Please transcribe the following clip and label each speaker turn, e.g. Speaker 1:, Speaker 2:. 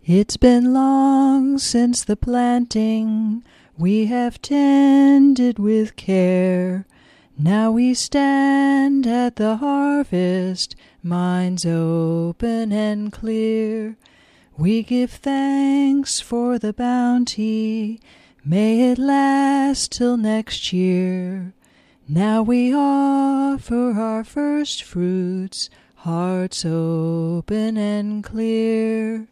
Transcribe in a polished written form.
Speaker 1: It's been long since the planting we have tended with care. Now we stand at the harvest, minds open and clear. We give thanks for the bounty, may it last till next year. Now we offer our first fruits, hearts open and clear.